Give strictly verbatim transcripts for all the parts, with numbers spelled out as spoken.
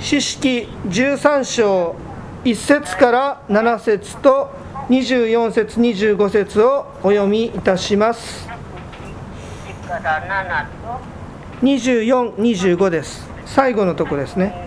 詩式じゅうさん章いっ節からなな節とにじゅうよん節にじゅうご節をお読みいたします。にじゅうよん、にじゅうごです。最後のところですね。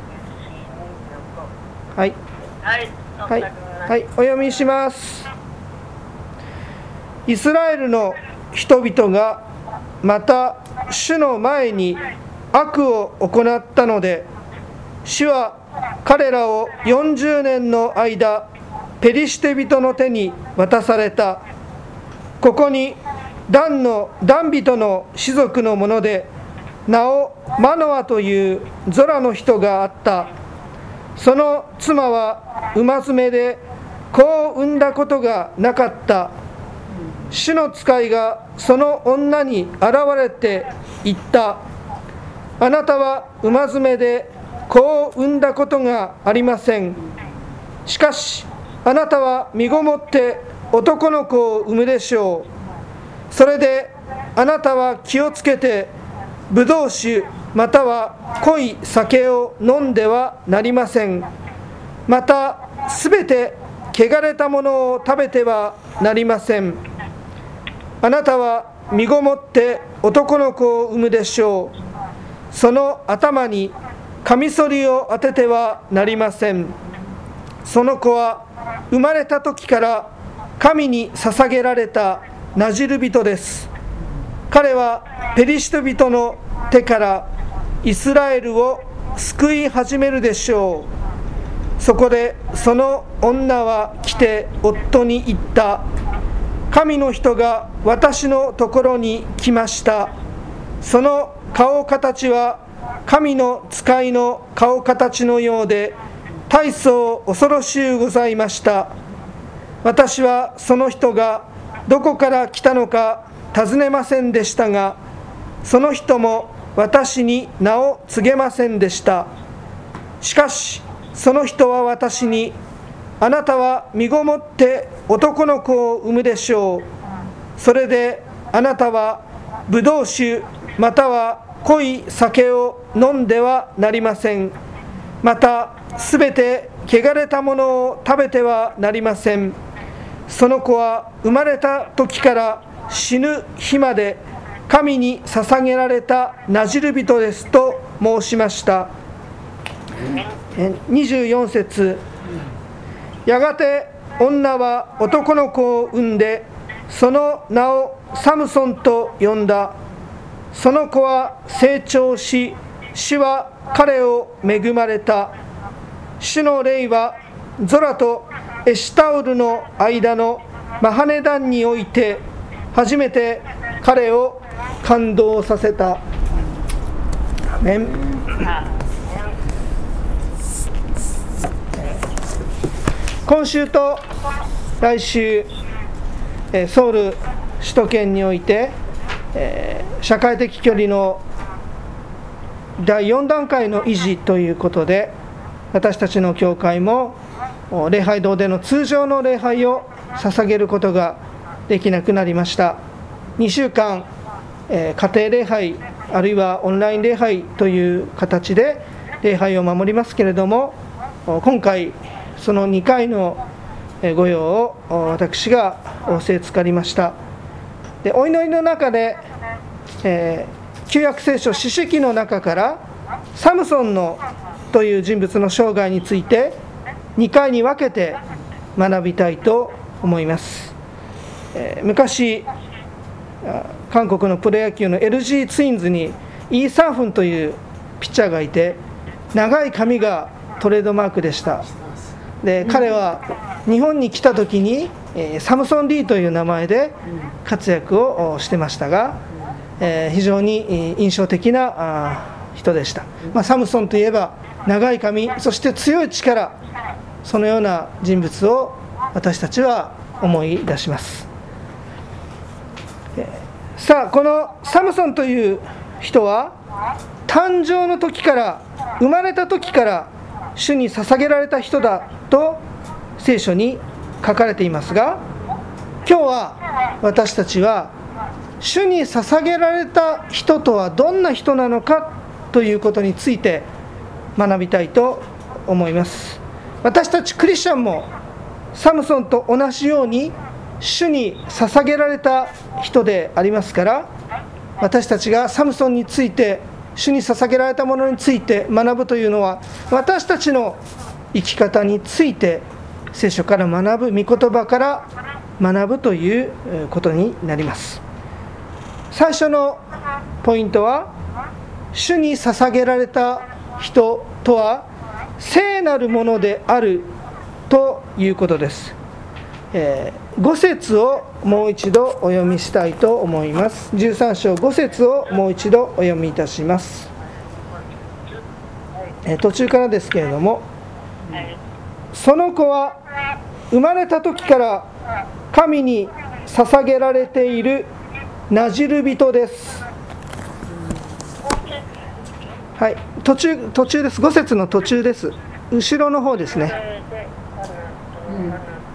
はい、はい、はい、お読みします。イスラエルの人々がまた主の前に悪を行ったので、主は彼らをよんじゅうねんの間ペリシテ人の手に渡された。ここにダンのダン人の氏族のもので名をマノアというゾラの人があった。その妻は馬詰めで子を産んだことがなかった。主の使いがその女に現れて言った。あなたは馬詰めで子を産んだことがありません。しかしあなたは身ごもって男の子を産むでしょう。それであなたは気をつけてブドウ酒または濃い酒を飲んではなりません。またすべて汚れたものを食べてはなりません。あなたは身ごもって男の子を産むでしょう。その頭にカミソリを当ててはなりません。その子は生まれた時から神に捧げられたナジル人です。彼はペリシテ人の手からイスラエルを救い始めるでしょう。そこでその女は来て夫に言った。神の人が私のところに来ました。その顔形は神の使いの顔形のようで大層恐ろしゅうございました。私はその人がどこから来たのか尋ねませんでしたが、その人も私に名を告げませんでした。しかしその人は私に、あなたは身ごもって男の子を産むでしょう。それであなたはブドウ酒または濃い酒を飲んではなりません。またすべて汚れたものを食べてはなりません。その子は生まれた時から死ぬ日まで神に捧げられたナジル人ですと申しました。にじゅうよん節。やがて女は男の子を産んで、その名をサムソンと呼んだ。その子は成長し、主は彼を恵まれた。主の霊はゾラとエシュタオルの間のマハネダンにおいて初めて彼を感動させた。アメン。今週と来週、ソウル首都圏において社会的距離のだいよん段階の維持ということで、私たちの教会も礼拝堂での通常の礼拝を捧げることができなくなりました。にしゅうかん、家庭礼拝あるいはオンライン礼拝という形で礼拝を守りますけれども、今回そのにかいの御用を私が仰せつかりました。で、お祈りの中で、えー、旧約聖書詩式の中からサムソンのという人物の生涯についてにかいに分けて学びたいと思います。えー、昔韓国のプロ野球の エルジー ツインズにイ・サンフンというピッチャーがいて、長い髪がトレードマークでした。で、彼は日本に来た時に、えー、サムソン・リーという名前で活躍をしてましたが、えー、非常に印象的な人でした。まあ、サムソンといえば長い髪、そして強い力、そのような人物を私たちは思い出します。さあ、このサムソンという人は誕生の時から、生まれた時から主に捧げられた人だと聖書に書かれていますが、今日は私たちは主に捧げられた人とはどんな人なのかということについて学びたいと思います。私たちクリスチャンもサムソンと同じように主に捧げられた人でありますから、私たちがサムソンについて、主に捧げられたものについて学ぶというのは、私たちの生き方について聖書から学ぶ、御言葉から学ぶということになります。最初のポイントは、主に捧げられた人とは聖なるものであるということです。えー、ご節をもう一度お読みしたいと思います。じゅうさん章ご節をもう一度お読みいたします。えー、途中からですけれども、その子は生まれた時から神に捧げられているなじる人です。はい、途中、途中です。ご節の途中です。後ろの方ですね。うん、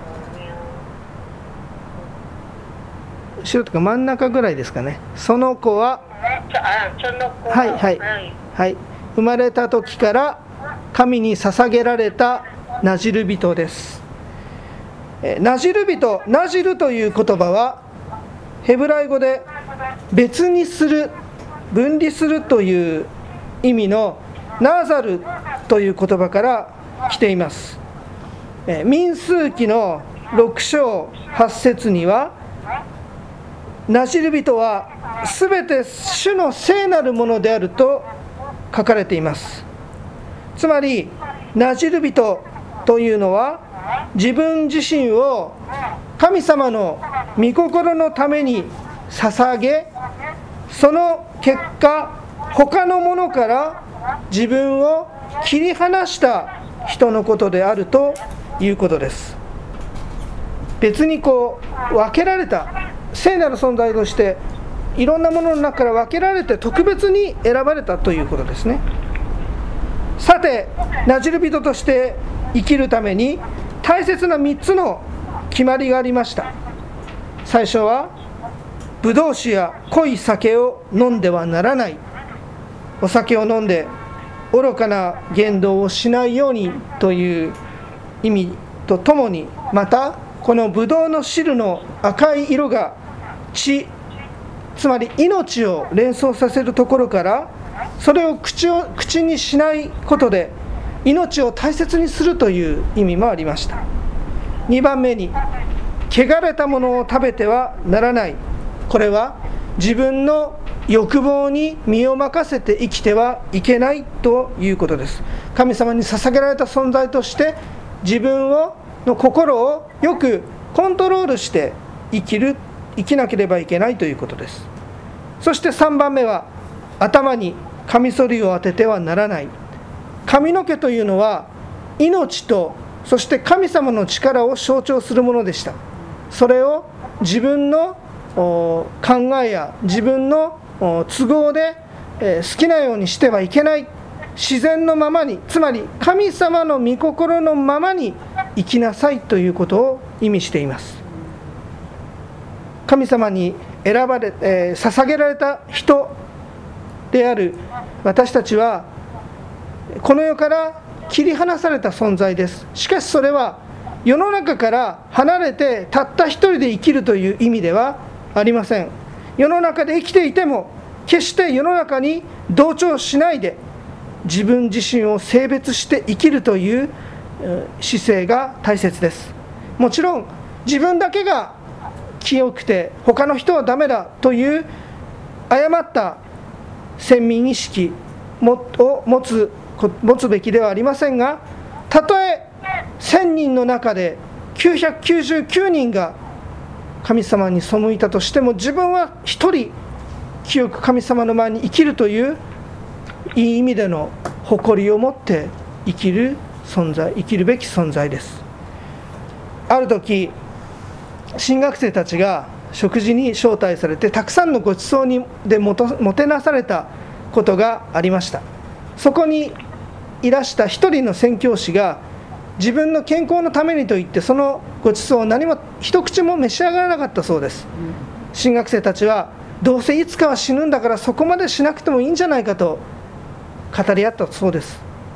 後ろとか真ん中ぐらいですかね。その子は、はいはいはい、生まれた時から神に捧げられたなじる人です。なじる人、なじるという言葉はヘブライ語で別にする、分離するという意味のナーザルという言葉から来ています。民数記のろく章はち節には、なじる人はすべて主の聖なるものであると書かれています。つまりなじる人というのは、自分自身を神様の御心のために捧げ、その結果他のものから自分を切り離した人のことであるということです。別にこう分けられた聖なる存在として、いろんなものの中から分けられて特別に選ばれたということですね。さて、なじる人として生きるために大切なみっつの決まりがありました。最初は、ブドウ酒や濃い酒を飲んではならない。お酒を飲んで愚かな言動をしないようにという意味とともに、またこのブドウの汁の赤い色が血、つまり命を連想させるところから、それを口を口にしないことで命を大切にするという意味もありました。にばんめに、汚れたものを食べてはならない。これは自分の欲望に身を任せて生きてはいけないということです。神様に捧げられた存在として自分をの心をよくコントロールして生きる生きなければいけないということです。そしてさんばんめは、頭にカミソリを当ててはならない。髪の毛というのは命と、そして神様の力を象徴するものでした。それを自分の考えや自分の都合で好きなようにしてはいけない。自然のままに、つまり神様の御心のままに生きなさいということを意味しています。神様に選ばれ、えー、捧げられた人である私たちは、この世から切り離された存在です。しかしそれは世の中から離れてたった一人で生きるという意味ではありません。世の中で生きていても、決して世の中に同調しないで自分自身を性別して生きるという姿勢が大切です。もちろん自分だけが清くて他の人はダメだという誤った先民意識を持つ、持つべきではありませんが、たとえせんにんの中できゅうひゃくきゅうじゅうきゅうにんが神様に背いたとしても、自分は一人清く神様の前に生きるといういい意味での誇りを持って生きる存在、生きるべき存在です。ある時、新学生たちが食事に招待されて、たくさんのごちそうにでもともてなされたことがありました。そこにいらした一人の宣教師が、自分の健康のためにと言ってそのごちそうを何も一口も召し上がらなかったそうです。新学生たちは、どうせいつかは死ぬんだからそこまでしなくてもいいんじゃないかと語り合ったそうです。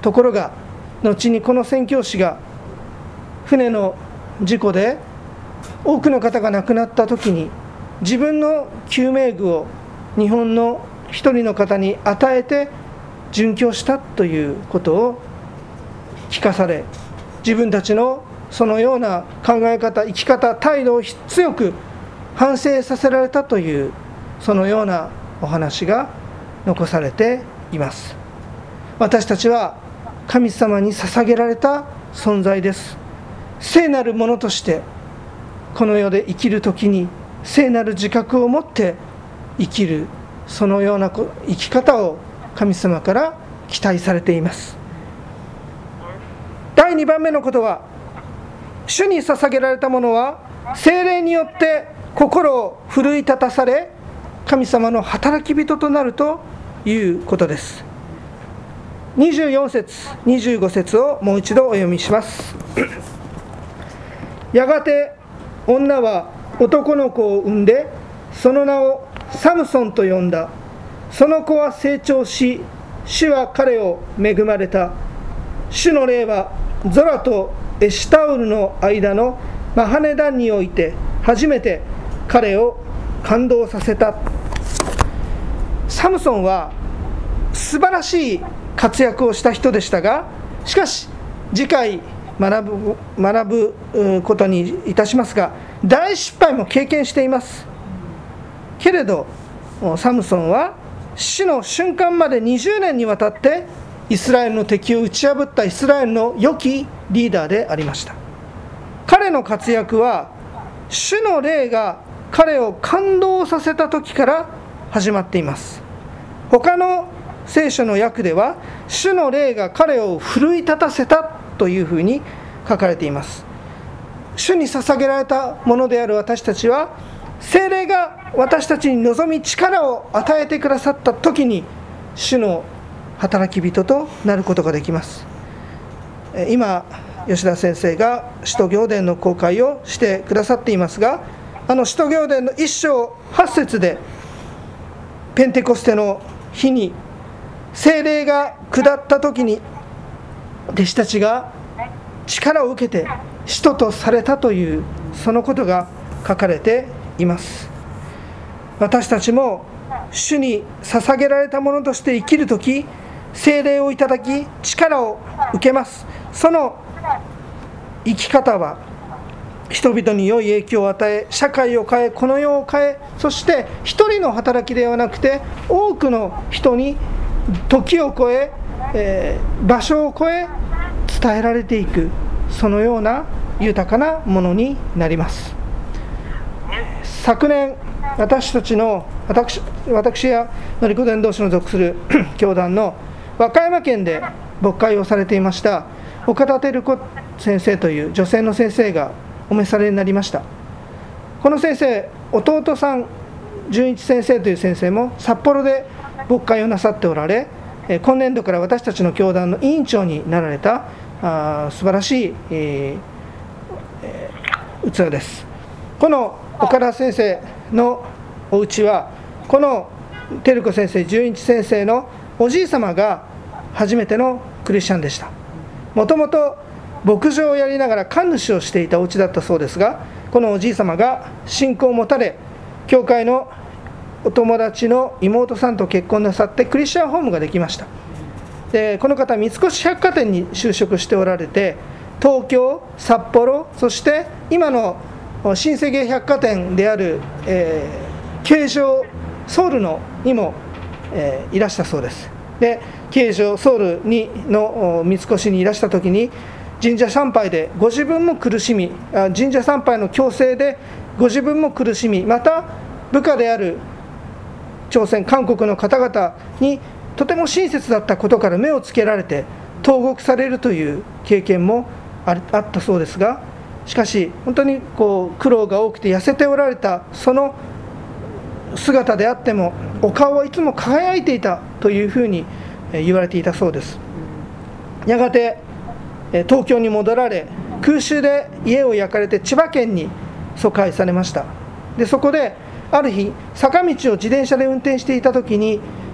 ところが、後にこの宣教師が船の事故で多くの方が亡くなった時に、自分の救命具を日本の一人の方に与えて殉教したということを聞かされ、自分たちのそのような考え方、生き方、態度を強く反省させられたという、そのようなお話が残されています。私たちは神様に捧げられた存在です。聖なるものとしてこの世で生きるときに、聖なる自覚を持って生きる、そのような生き方を神様から期待されています。だいにばんめのことは、主に捧げられたものは聖霊によって心を奮い立たされ、神様の働き人となるということです。にじゅうよん節にじゅうご節をもう一度お読みします。やがて女は男の子を産んで、その名をサムソンと呼んだ。その子は成長し、主は彼を恵まれた。主の霊はゾラとエシュタウルの間のマハネダンにおいて初めて彼を感動させた。サムソンは素晴らしい活躍をした人でしたが、しかし次回学ぶ、学ぶことにいたしますが、大失敗も経験しています。けれどサムソンは死の瞬間までにじゅうねんにわたってイスラエルの敵を打ち破ったイスラエルの良きリーダーでありました。彼の活躍は主の霊が彼を感動させた時から始まっています。他の聖書の訳では、主の霊が彼を奮い立たせたというふうに書かれています。主に捧げられたものである私たちは、聖霊が私たちに望み力を与えてくださった時に、主の働き人となることができます。今吉田先生が使徒行伝の公開をしてくださっていますが、あの使徒行伝の一章八節で、ペンテコステの日に聖霊が下った時に弟子たちが力を受けて使徒とされたという、そのことが書かれています。私たちも主に捧げられたものとして生きるとき、聖霊をいただき力を受けます。その生き方は人々に良い影響を与え、社会を変え、この世を変え、そして一人の働きではなくて多くの人に時を超え、えー、場所を超え伝えられていく、そのような豊かなものになります。昨年私たちの私, 私やのりこ伝道師の属する教団の和歌山県で牧会をされていました岡田照子先生という女性の先生がお召されになりました。この先生、弟さん純一先生という先生も札幌で牧会をなさっておられ、今年度から私たちの教団の委員長になられたあ素晴らしい、えー、器です。この岡田先生のお家は、この照子先生、純一先生のおじい様が初めてのクリスチャンでした。もともと牧場をやりながら神主をしていたお家だったそうですが、このおじい様が信仰を持たれ、教会のお友達の妹さんと結婚なさってクリスチャンホームができました。でこの方、三越百貨店に就職しておられて、東京、札幌、そして今の新世紀百貨店である、えー、京城ソウルのにも、えー、いらしたそうです。で京城ソウルにの三越にいらした時に、神社参拝でご自分も苦しみ、神社参拝の強制でご自分も苦しみ、また部下である朝鮮韓国の方々にとても親切だったことから目をつけられて投獄されるという経験もあったそうですが、しかし本当にこう苦労が多くて痩せておられたその姿であっても、お顔はいつも輝いていたというふうに言われていたそうです。やがて東京に戻られ、空襲で家を焼かれて千葉県に疎開されました。でそこである日、坂道を自転車で運転していた時に、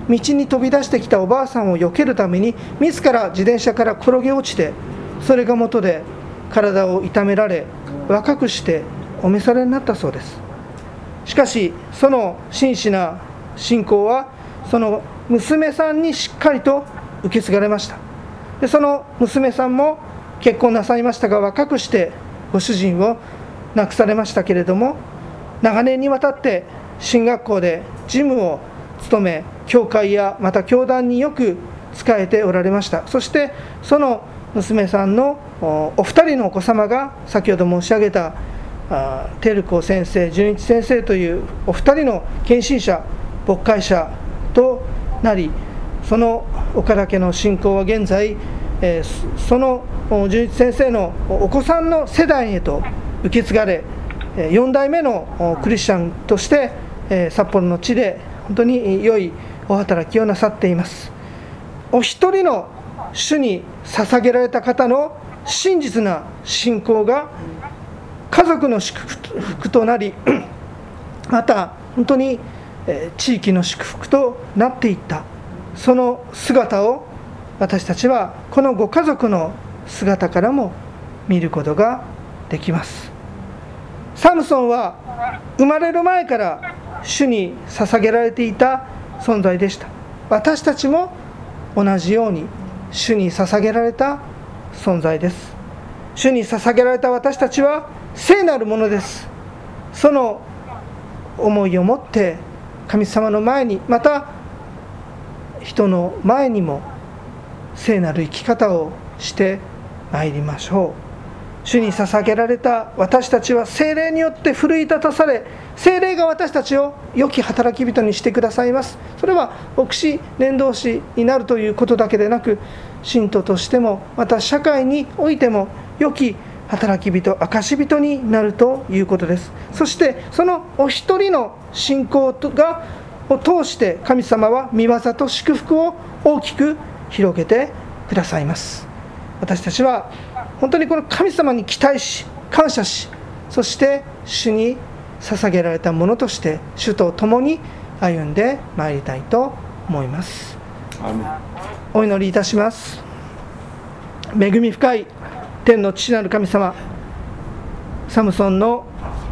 道に飛び出してきたおばあさんを避けるために自ら自転車から転げ落ちて、それが元で体を痛められ、若くしてお召されになったそうです。しかしその真摯な信仰はその娘さんにしっかりと受け継がれました。でその娘さんも結婚なさいましたが、若くしてご主人を亡くされましたけれども、長年にわたって神学校で事務を務め、教会やまた教団によく仕えておられました。そしてその娘さんのお二人のお子様が先ほど申し上げた照子先生、純一先生というお二人の献身者、牧会者となり、その岡田家の信仰は現在、その純一先生のお子さんの世代へと受け継がれ、よん代目のクリスチャンとして札幌の地で本当に良いお働きをなさっています。お一人の主に捧げられた方の真実な信仰が家族の祝福となり、また本当に地域の祝福となっていった、その姿を私たちはこのご家族の姿からも見ることができます。サムソンは生まれる前から主に捧げられていた存在でした。私たちも同じように主に捧げられた存在です。主に捧げられた私たちは聖なるものです。その思いを持って神様の前に、また人の前にも聖なる生き方をしてまいりましょう。主に捧げられた私たちは聖霊によって奮い立たされ、聖霊が私たちを良き働き人にしてくださいます。それは牧師伝道師になるということだけでなく、信徒としてもまた社会においても良き働き人、証人になるということです。そしてそのお一人の信仰がを通して神様は御業と祝福を大きく広げてくださいます。私たちは本当にこの神様に期待し、感謝し、そして主に捧げられたものとして主と共に歩んでまいりたいと思います。お祈りいたします。恵み深い天の父なる神様、サムソンの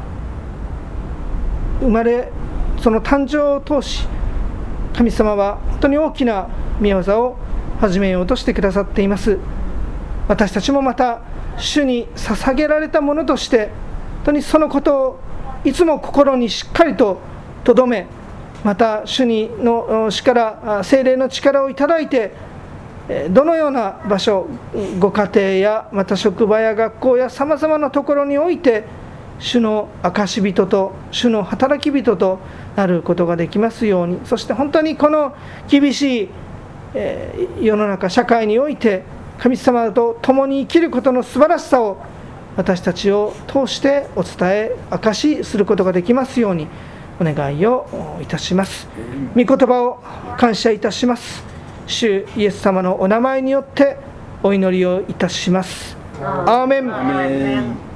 生まれ、その誕生を通し、神様は本当に大きな御業を始めようとしてくださっています。私たちもまた主に捧げられたものとして、本当にそのことをいつも心にしっかりと留め、また主にの力、聖霊の力をいただいて、どのような場所、ご家庭やまた職場や学校やさまざまなところにおいて主の証人と主の働き人となることができますように。そして本当にこの厳しい世の中、社会において神様と共に生きることの素晴らしさを私たちを通してお伝え、証しすることができますようにお願いをいたします。御言葉を感謝いたします。主イエス様のお名前によってお祈りをいたします。アーメン。アーメン。